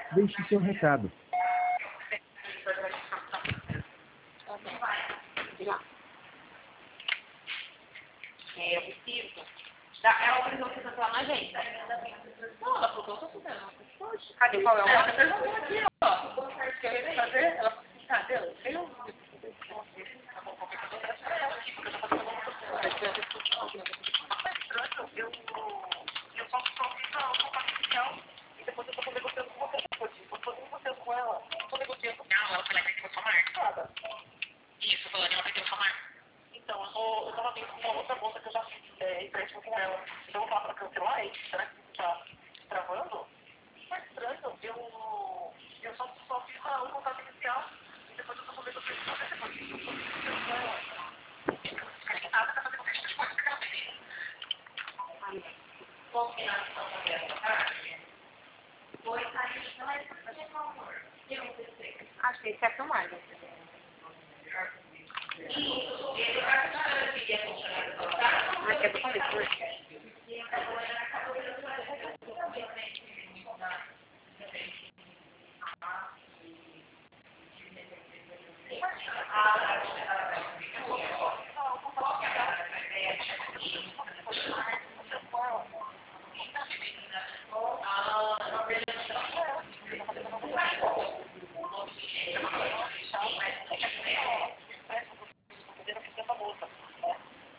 Deixe seu recado. Eu preciso. Ela autorizou você cancelar na agenda. Não, ela falou que eu tô fazendo. Cadê qual é o nome? Ela perguntou aqui, ó. Como você quer fazer? Ela falou assim, cadê? Eu só fiz a contato inicial e depois eu tô negociando com você. Eu tô negociando com ela. Tô negociando. Não, ela foi lá e perdeu sua marca. Isso, falando, ela perdeu sua marca. Então, eu tava vendo com uma outra moça que eu já fiz empréstimo com ela. Então eu vou falar pra cancelar e será que tá travando? Mas estranho, eu só fiz o contato inicial e depois eu tô negociando com você. Depois eu tô negociando com ela. Nada pra fazer com você, pode ficar feliz. Qual que é a ação da minha tarde? Foi sair, não é por favor. Acho que esse é tão mais. Mas é bom depois.